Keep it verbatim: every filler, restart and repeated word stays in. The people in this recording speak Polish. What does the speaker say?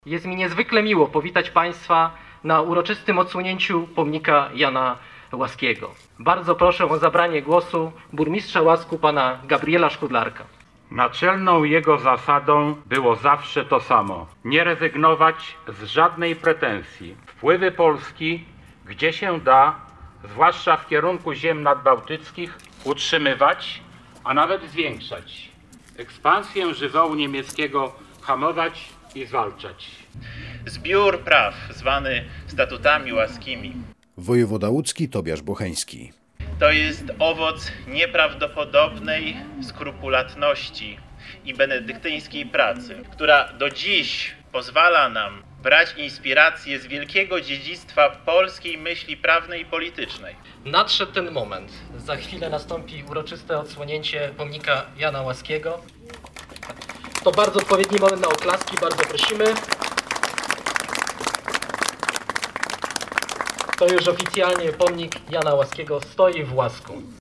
Jest mi niezwykle miło powitać Państwa na uroczystym odsłonięciu pomnika Jana Łaskiego. Bardzo proszę o zabranie głosu burmistrza Łasku pana Gabriela Szkudlarka. Naczelną jego zasadą było zawsze to samo. Nie rezygnować z żadnej pretensji. Wpływy Polski, gdzie się da, zwłaszcza w kierunku ziem nadbałtyckich, utrzymywać, a nawet zwiększać. Ekspansję żywiołu niemieckiego hamować i zwalczać. Zbiór praw, zwany statutami łaskimi, Wojewoda łódzki Tobiasz Bocheński. to jest owoc nieprawdopodobnej skrupulatności i benedyktyńskiej pracy, która do dziś pozwala nam brać inspirację z wielkiego dziedzictwa polskiej myśli prawnej i politycznej. Nadszedł ten moment. Za chwilę nastąpi uroczyste odsłonięcie pomnika Jana Łaskiego. To bardzo odpowiedni moment na oklaski, bardzo prosimy. To już oficjalnie pomnik Jana Łaskiego stoi w Łasku.